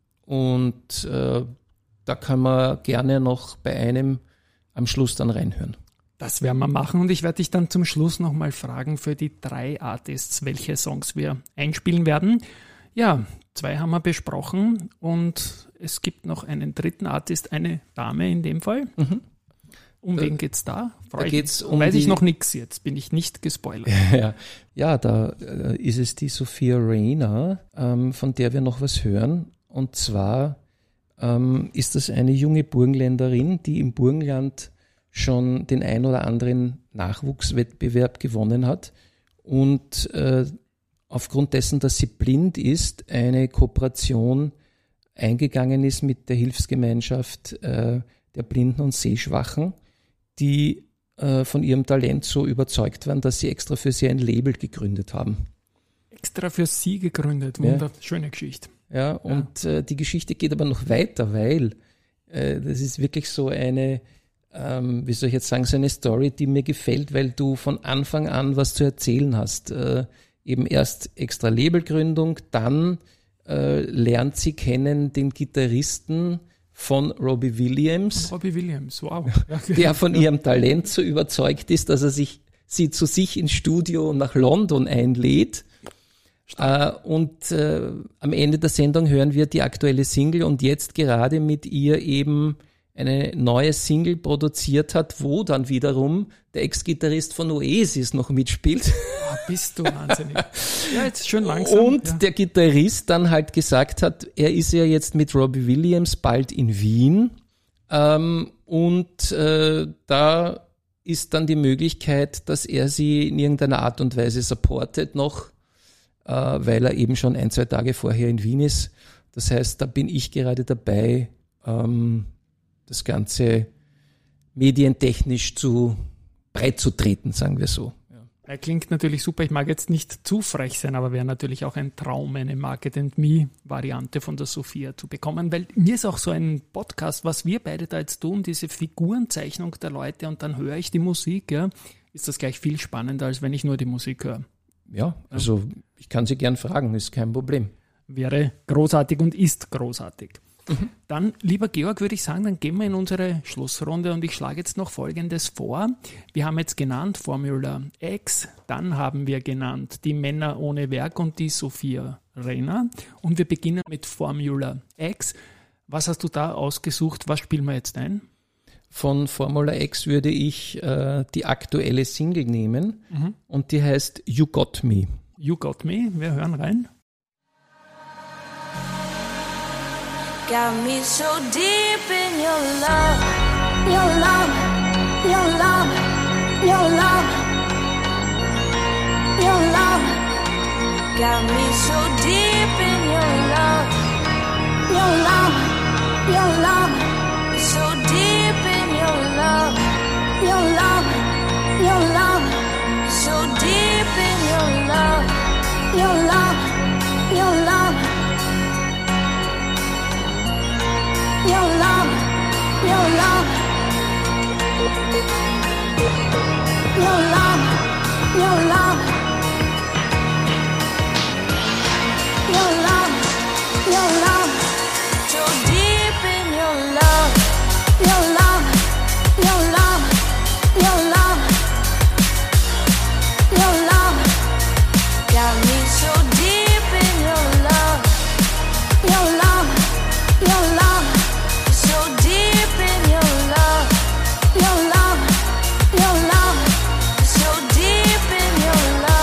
und äh, da kann man gerne noch bei einem am Schluss dann reinhören. das werden wir machen und ich werde dich dann zum Schluss nochmal fragen für die drei Artists, welche Songs wir einspielen werden. Ja, zwei haben wir besprochen und es gibt noch einen dritten Artist, eine Dame in dem Fall. Um wen geht's da? Da geht's um Weiß die, ich noch nichts jetzt, bin ich nicht gespoilert. Ja, ja da äh, ist es die Sophia Rayner, ähm, von der wir noch was hören. Und zwar ähm, ist das eine junge Burgenländerin, die im Burgenland schon den ein oder anderen Nachwuchswettbewerb gewonnen hat und äh, aufgrund dessen, dass sie blind ist, eine Kooperation eingegangen ist mit der Hilfsgemeinschaft äh, der Blinden und Sehschwachen, die äh, von ihrem Talent so überzeugt waren, dass sie extra für sie ein Label gegründet haben. Extra für sie gegründet, wunderschöne ja. Geschichte. Ja, und ja. Äh, die Geschichte geht aber noch weiter, weil äh, das ist wirklich so eine, ähm, wie soll ich jetzt sagen, so eine Story, die mir gefällt, weil du von Anfang an was zu erzählen hast. Äh, eben erst extra Labelgründung, dann äh, lernt sie kennen den Gitarristen von Robbie Williams. Robbie Williams, wow. Der von ihrem Talent so überzeugt ist, dass er sich, sie zu sich ins Studio nach London einlädt. Äh, und äh, am Ende der Sendung hören wir die aktuelle Single und jetzt gerade mit ihr eben eine neue Single produziert hat, wo dann wiederum der Ex-Gitarrist von Oasis noch mitspielt. Oh, bist du wahnsinnig. Ja, jetzt schön langsam. Und ja. der Gitarrist dann halt gesagt hat, er ist ja jetzt mit Robbie Williams bald in Wien ähm, und äh, da ist dann die Möglichkeit, dass er sie in irgendeiner Art und Weise supportet noch, äh, weil er eben schon ein, zwei Tage vorher in Wien ist. Das heißt, da bin ich gerade dabei, ähm, das Ganze medientechnisch zu breit zu treten, sagen wir so. Ja. Er klingt natürlich super. Ich mag jetzt nicht zu frech sein, aber wäre natürlich auch ein Traum, eine Market and Me-Variante von der Sophia zu bekommen, weil mir ist auch so ein Podcast, was wir beide da jetzt tun, diese Figurenzeichnung der Leute und dann höre ich die Musik, ja, ist das gleich viel spannender, als wenn ich nur die Musik höre. Ja, also ich kann Sie gern fragen, ist kein Problem. Wäre großartig und ist großartig. Mhm. Dann, lieber Georg, würde ich sagen, dann gehen wir in unsere Schlussrunde und ich schlage jetzt noch Folgendes vor. Wir haben jetzt genannt Formula X, dann haben wir genannt die Männer ohne Werk und die Sophia Rayner und wir beginnen mit Formula X. Was hast du da ausgesucht? Was spielen wir jetzt ein? Von Formula X würde ich äh, die aktuelle Single nehmen mhm. und die heißt You Got Me. You Got Me, wir hören rein. Got me so deep in your love, your love, your love, your love, your love. Got me so deep in your love, your love, your love. So deep in your love, your love, your love. So deep in your love, your love, your love. Your love, your love, your love, your love, your love, your love, so deep in your love, your love, your love, your love, your love, got me so deep in your love, your love, your love. So deep in your love, your love, your love, so deep in your love.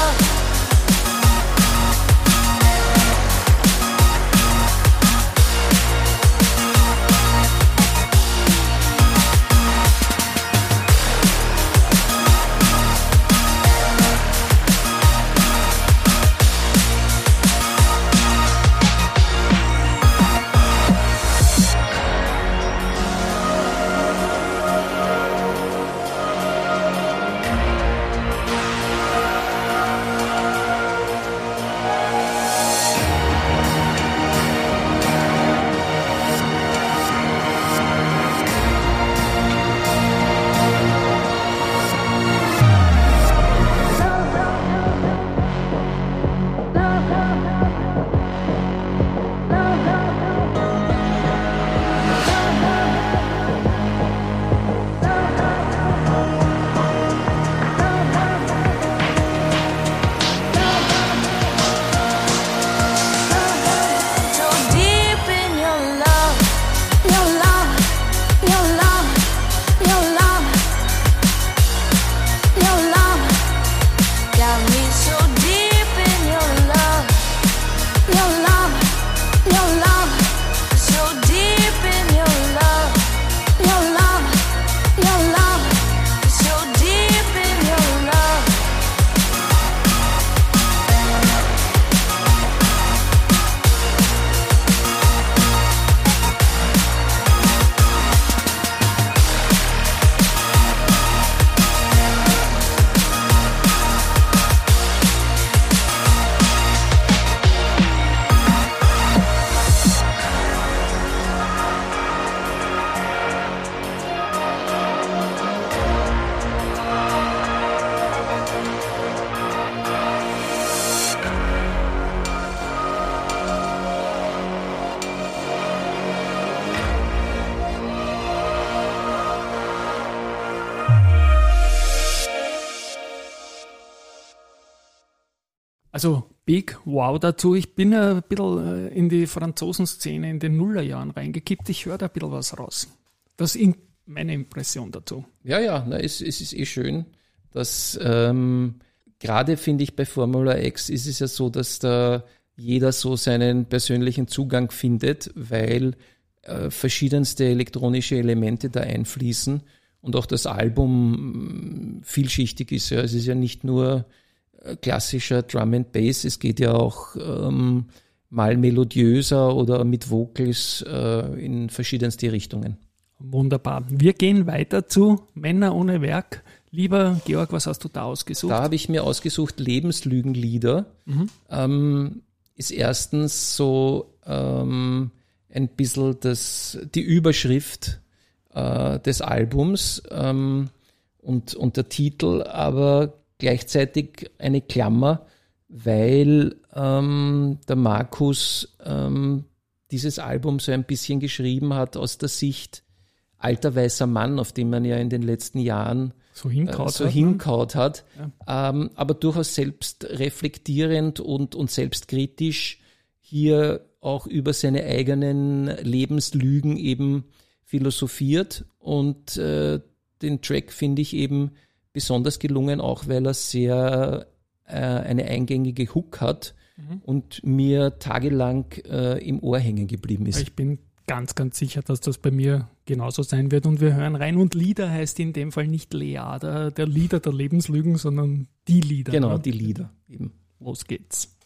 Also Big Wow dazu. Ich bin ein bisschen in die Franzosenszene in den Nullerjahren reingekippt. Ich höre da ein bisschen was raus. Das ist meine Impression dazu. Ja, ja, na, es, es ist eh schön, dass ähm, gerade finde ich bei Formula X ist es ja so, dass da jeder so seinen persönlichen Zugang findet, weil äh, verschiedenste elektronische Elemente da einfließen und auch das Album vielschichtig ist. Ja. Es ist ja nicht nur äh, klassischer Drum and Bass, es geht ja auch ähm, mal melodiöser oder mit Vocals äh, in verschiedenste Richtungen. Wunderbar. Wir gehen weiter zu Männer ohne Werk. Lieber Georg, was hast du da ausgesucht? Da habe ich mir ausgesucht Lebenslügenlieder. Mhm. Ähm, ist erstens so ähm, ein bisschen das, die Überschrift äh, des Albums ähm, und, und der Titel, aber gleichzeitig eine Klammer, weil ähm, der Markus ähm, dieses Album so ein bisschen geschrieben hat aus der Sicht alter weißer Mann, auf den man ja in den letzten Jahren so hinkaut äh, so hat, hinkaut hat ja. ähm, aber durchaus selbst reflektierend und, und selbstkritisch hier auch über seine eigenen Lebenslügen eben philosophiert und äh, den Track finde ich eben besonders gelungen, auch weil er sehr äh, eine eingängige Hook hat mhm. und mir tagelang äh, im Ohr hängen geblieben ist. Ich bin ganz, ganz sicher, dass das bei mir genauso sein wird. Und wir hören rein. Und Lieder heißt in dem Fall nicht Lea, der, der Lieder der Lebenslügen, sondern die Lieder. Genau, ne? die Lieder. Eben. Los geht's.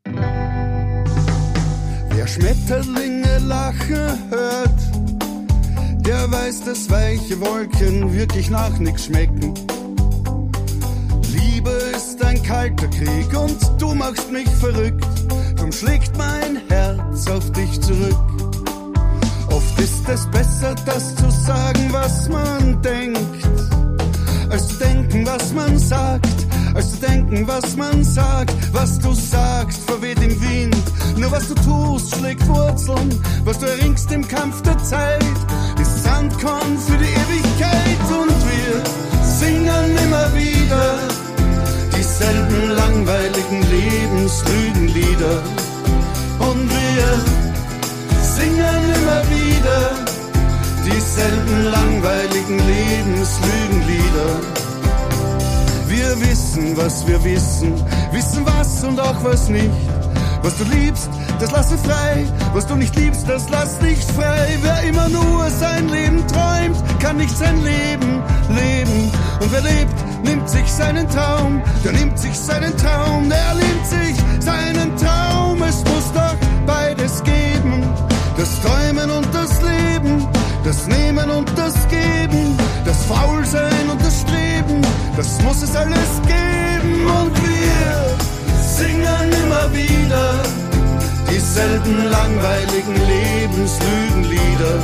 Wer Schmetterlinge lachen hört, der weiß, dass weiche Wolken wirklich nach nichts schmecken. Liebe ist ein kalter Krieg und du machst mich verrückt. Drum schlägt mein Herz auf dich zurück. Oft ist es besser, das zu sagen, was man denkt, als zu denken, was man sagt, als zu denken, was man sagt. Was du sagst, verweht im Wind, nur was du tust, schlägt Wurzeln. Was du erringst im Kampf der Zeit, ist Sandkorn für die Ewigkeit. Und wir singen immer wieder dieselben langweiligen Lebenslügenlieder. Und wir singen immer wieder dieselben langweiligen Lebenslügenlieder. Wir wissen, was wir wissen, wissen was und auch was nicht. Was du liebst, das lasse frei, was du nicht liebst, das lass nicht frei. Wer immer nur sein Leben träumt, kann nicht sein Leben leben. Und wer lebt, nimmt sich seinen Traum, der nimmt sich seinen Traum, der nimmt sich seinen Traum. Es muss doch beides geben. Das Träumen und das Leben, das Nehmen und das Geben, das Faulsein und das Streben, das muss es alles geben. Und wir singen immer wieder dieselben langweiligen Lebenslügenlieder.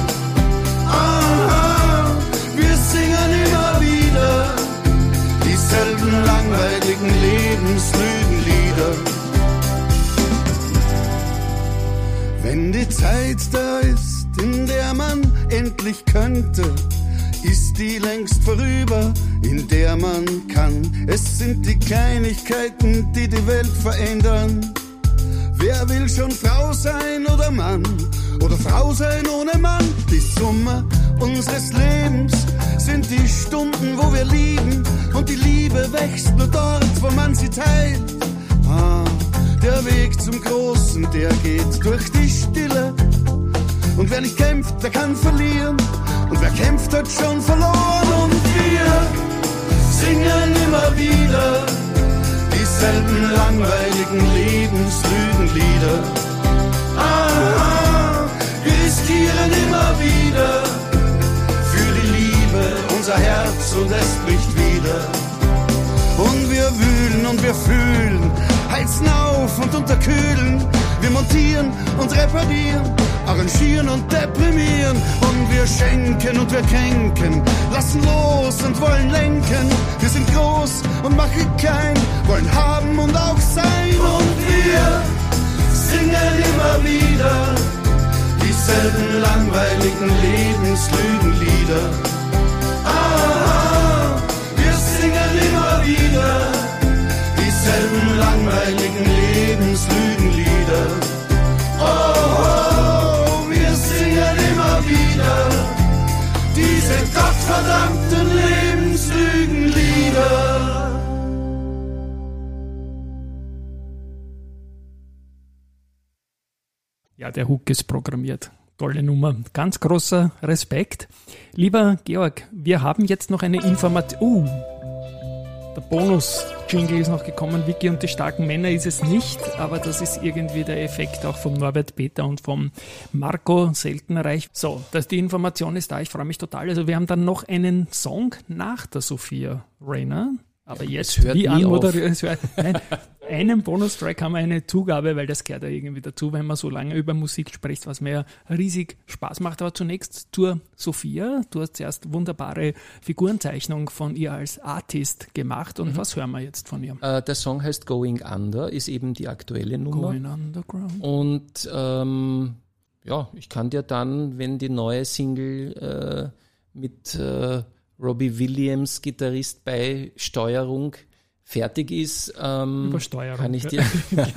Aha, wir singen immer wieder dieselben langweiligen Lebenslügenlieder. Wenn die Zeit da ist, in der man endlich könnte, ist die längst vorüber, in der man kann. Es sind die Kleinigkeiten, die die Welt verändern. Wer will schon Frau sein oder Mann? Oder Frau sein ohne Mann? Die Summe unseres Lebens sind die Stunden, wo wir lieben. Und die Liebe wächst nur dort, wo man sie teilt. Ah, der Weg zum Großen, der geht durch die Stille. Und wer nicht kämpft, der kann verlieren. Und wer kämpft, hat schon verloren. Und wir singen immer wieder dieselben langweiligen Lebenslügenlieder. Ah, wir riskieren immer wieder für die Liebe unser Herz und es bricht wieder. Und wir wühlen und wir fühlen, heizen auf und unterkühlen. Wir montieren und reparieren, arrangieren und deprimieren. Und wir schenken und wir kränken, lassen los und wollen lenken. Wir sind groß und machen klein, wollen haben und auch sein. Und wir singen immer wieder dieselben langweiligen Lebenslügenlieder. Ah, wir singen immer wieder dieselben langweiligen Lebenslügenlieder. Ja, der Hook ist programmiert. Tolle Nummer. Ganz großer Respekt. Lieber Georg, wir haben jetzt noch eine Information. Uh, der Bonus-Jingle ist noch gekommen. Vicky und die starken Männer ist es nicht, aber das ist irgendwie der Effekt auch vom Norbert Peter und vom Marco Seltenreich. So, dass die Information ist da. Ich freue mich total. Also wir haben dann noch einen Song nach der Sophia Rainer. Aber jetzt, hört wie nie anmoderiert, es hört, nein, einen Bonustrack haben wir eine Zugabe, weil das gehört ja irgendwie dazu, wenn man so lange über Musik spricht, was mir ja riesig Spaß macht. Aber zunächst zur Sophia. Du hast zuerst wunderbare Figurenzeichnung von ihr als Artist gemacht. Und mhm. was hören wir jetzt von ihr? Äh, der Song heißt Going Under, ist eben die aktuelle Nummer. Going Underground. Und ähm, ja, ich kann dir dann, wenn die neue Single äh, mit äh, Robbie Williams, Gitarrist bei Steuerung, fertig ist, ähm, Übersteuerung, kann ich dir...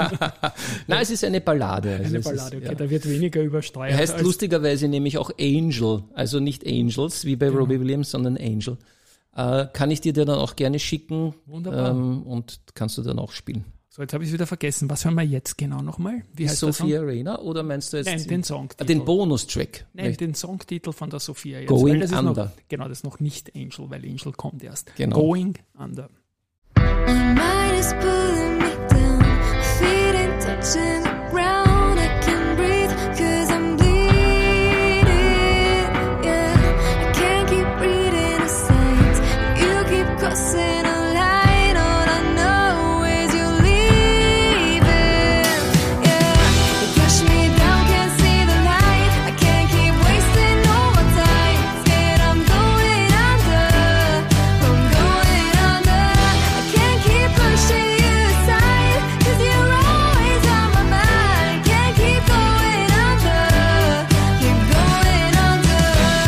Nein, es ist eine Ballade. Also eine es Ballade, ist, okay, ja. da wird weniger übersteuert. Er heißt als lustigerweise nämlich auch Angel, also nicht Angels, wie bei Genau. Robbie Williams, sondern Angel. Äh, kann ich dir dann auch gerne schicken. Wunderbar. Ähm, und kannst du dann auch spielen. So, jetzt habe ich es wieder vergessen. Was hören wir jetzt genau nochmal? Wie heißt der Song? Sophia Rainer oder meinst du jetzt Nein, den Songtitel. Ah, den Bonustrack? Nein, den Songtitel von der Sophia jetzt. Going weil das ist Under. Noch, genau, das ist noch nicht Angel, weil Angel kommt erst. Genau. Going Under. My mind is pulling me down, feet ain't touching the ground. I can't breathe 'cause I'm bleeding. Yeah, I can't keep reading the signs. You keep crossing a line. All I know is you're leaving. Yeah, you push me down, can't see the light. I can't keep wasting no more time. Scared I'm going under. I'm going under. I can't keep pushing you aside, 'cause you're always on my mind. Can't keep going under, keep going under.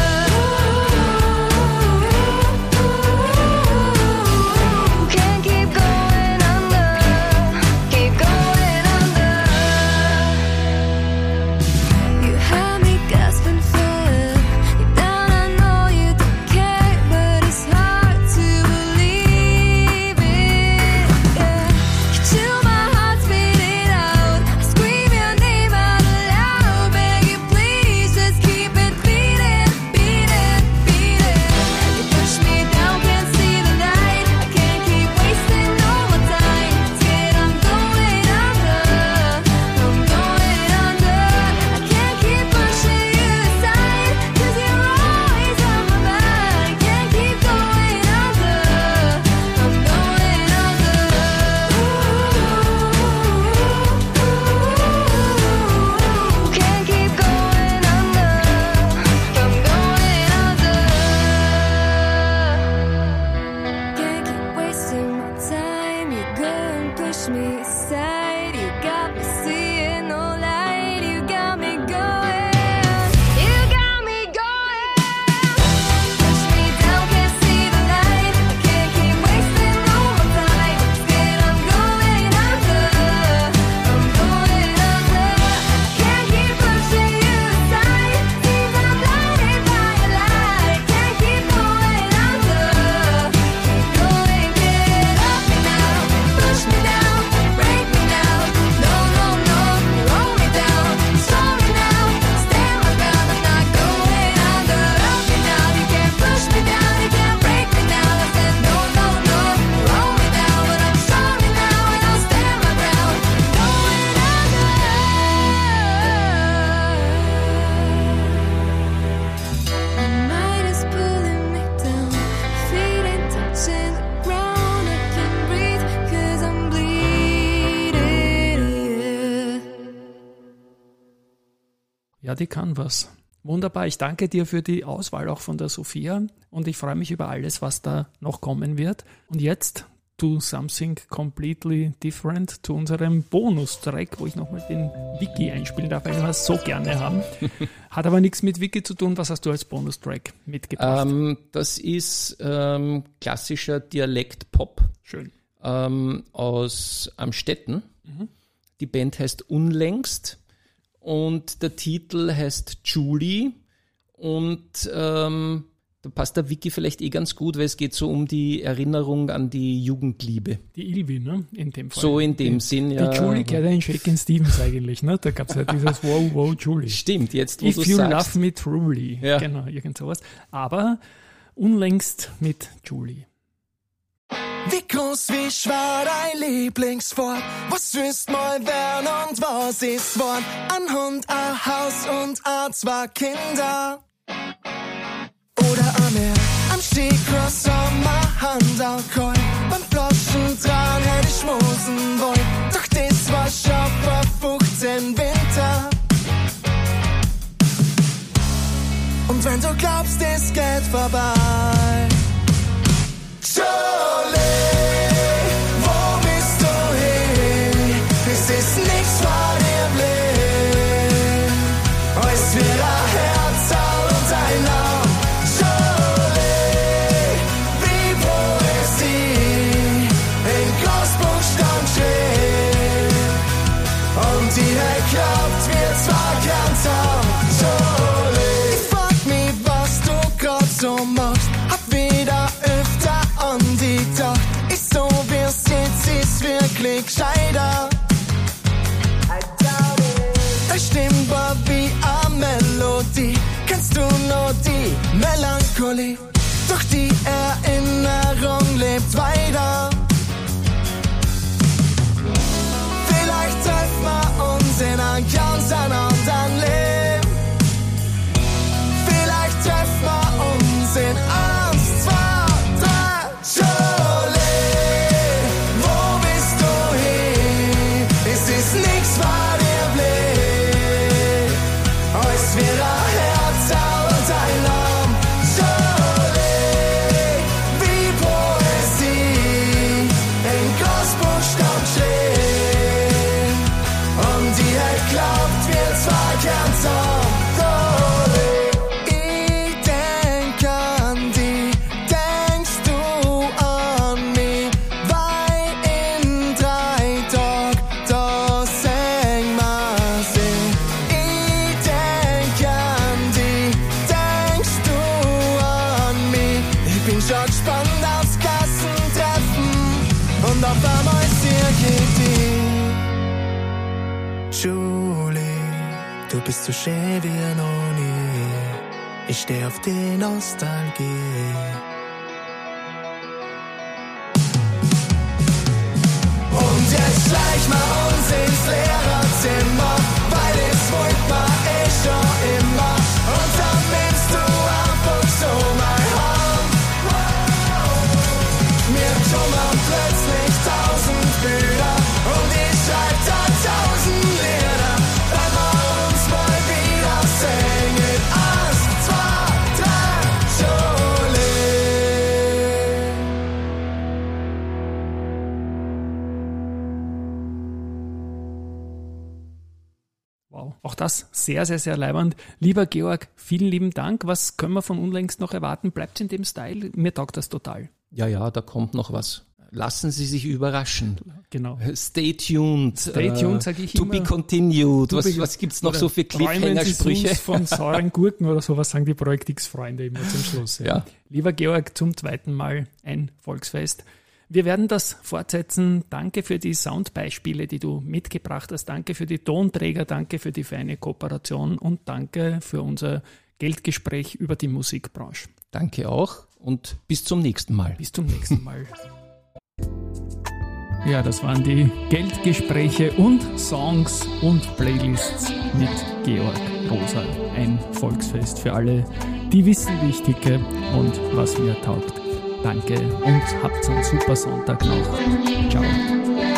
Can't keep going under, keep going under. You had me gasping for air. Deep down I know you don't care, but it's hard to believe it. Yeah, you chill my heart, spit it out. I scream your name out loud, beg you please, just keep it beating, beating, beating. You push me down, can't see the light. I can't keep wasting no more time. Scared I'm going under, I'm going under. I can't keep pushing you aside, 'cause you're always on my mind. Can't keep going under, I'm going under. Can't keep going under, I'm going under. Can't keep wasting my time. You go and push me aside. You got me seeing no light. You got me going. You got me going. Push me down, can't see the light. I can't keep wasting no more time. Scared I'm going under. I'm going under. Can't keep pushing you aside. Seems I'm blinded by a light. Can't keep going under. Keep going, get up me now. Push me down, break me now. No, no, no, roll me down. Sorry now, stand my ground. I'm not going under. Up me now, you can't push me down, you can't break me now. I said no, no, no, roll me down. But I'm sorry now and I'll stand my ground. Going under. My mind is pulling me down, feet ain't touching the ground. I can't breathe 'cause I'm bleeding. Ja, die kann was. Wunderbar. Ich danke dir für die Auswahl auch von der Sophia und ich freue mich über alles, was da noch kommen wird. Und jetzt to something completely different, zu unserem Bonustrack, wo ich nochmal den Wiki einspielen darf, weil wir es so gerne haben. Hat aber nichts mit Wiki zu tun. Was hast du als Bonustrack mitgebracht? Ähm, das ist ähm, klassischer Dialekt-Pop Schön. ähm, aus Amstetten. Die Band heißt Unlängst und der Titel heißt Julie und ähm, da passt der Wiki vielleicht eh ganz gut, weil es geht so um die Erinnerung an die Jugendliebe. Die Ilvi, ne? In dem Fall. So in dem die, Sinn, ja. Die Julie gehört ja in Shakin' Stevens eigentlich, ne? Da gab es ja dieses Wow, wow, Julie. Stimmt, jetzt wo If du you sagst. love me truly. Ja. Genau, irgend sowas. Aber unlängst mit Julie. Wie groß, wie schwer dein Lieblingswort? Was wirst mal werden und was ist Wort? Ein Hund, ein Haus und ein zwei Kinder. Oder am Meer, am Skicross, Sommer, Hand auch kalt. Beim Flaschen dran hätte ich schmusen wollen. Doch das war schon vor fünfzehn Winter. Und wenn du glaubst, es geht vorbei. Jolie, wo bist du hin? Es ist nichts vor dir blieb. Es wird ein Herz und ein Lauf. Jolie, wie Poesie in Großbuchstaben steht. Und die Hell klappt, wir zwar ganz auf. Jolie, ich frag mich, was du grad so machst. Hab wieder öfter an die Tag. Ich so wie es jetzt ist wirklich gescheiter. Deine Stimme war wie eine Melodie. Kennst du noch die Melancholie? Doch die Erinnerung lebt weiter. Vielleicht treffen wir uns in einem ganz anderen Leben. Vielleicht treffen wir uns in eins, zwei, drei. Jolie, wo bist du hin? Es ist nichts vor dir blieb. Es wird ein Herz und ein Lamm. Jolie, wie Poesie in Großbuchstaben stehen. Und die Hell klappt, wir zwar ganz auf. Ich denk an die, denkst du an mich, weil in drei Tagen da sing wir sie. Ich denk an die, denkst du an mich, ich bin schon gespannt aufs Klassentreffen und auf einmal sehe ich dich. Julie, du bist so schön wie noch nie. Ich steh auf die Nostalgie. Und jetzt schleich mal uns ins Lehrerzimmer, weil es wollt man eh schon immer. Und dann nimmst du einfach so mein Hand. Mir kommen plötzlich tausend Bilder und ich schreib da tausend Lieder. Wenn wir uns mal wieder singen. Eins, zwei, drei, Jolie. Wow, auch das sehr, sehr, sehr leibend. Lieber Georg, vielen lieben Dank. Was können wir von unlängst noch erwarten? Bleibt in dem Style? Mir taugt das total. Ja, ja, da kommt noch was. Lassen Sie sich überraschen. Genau. Stay tuned. Stay tuned, sag ich to immer. To be continued. To Was, be- was gibt's noch Oder so für träumen Sie Cliffhanger-Sprüche? uns von sauren Gurken oder sowas, sagen die Projekt X-Freunde immer zum Schluss. Ja. Lieber Georg, zum zweiten Mal ein Volksfest. Wir werden das fortsetzen. Danke für die Soundbeispiele, die du mitgebracht hast. Danke für die Tonträger, danke für die feine Kooperation und danke für unser Geldgespräch über die Musikbranche. Danke auch und bis zum nächsten Mal. Bis zum nächsten Mal. Ja, das waren die Geldgespräche und Songs und Playlists mit Georg Roser. Ein Volksfest für alle, die wissen, wie ich ticke und was mir taugt. Danke und habt einen super Sonntag noch. Ciao.